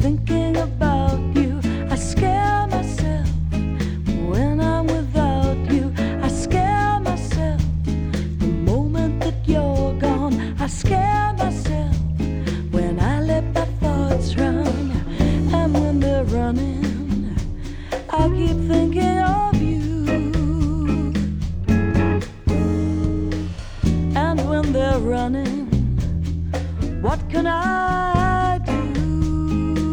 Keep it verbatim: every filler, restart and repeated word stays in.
thinking about you. I scare myself when I'm without you. I scare myself the moment that you're gone. I scare myself when I let my thoughts run. And when they're running, I keep thinking of you. And when they're running, what can I